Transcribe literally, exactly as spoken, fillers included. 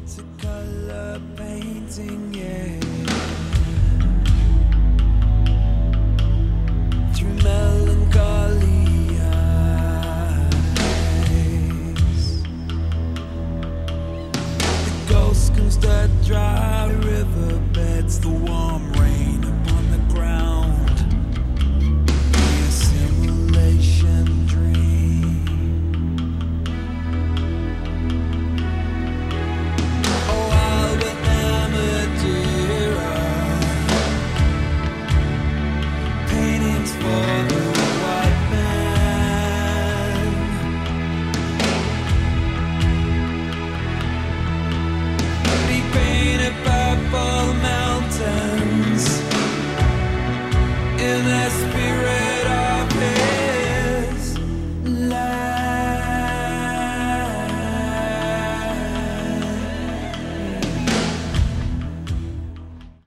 It's a color painting, yeah. Through melancholy eyes, the ghost comes to dry riverbeds, the warm rain.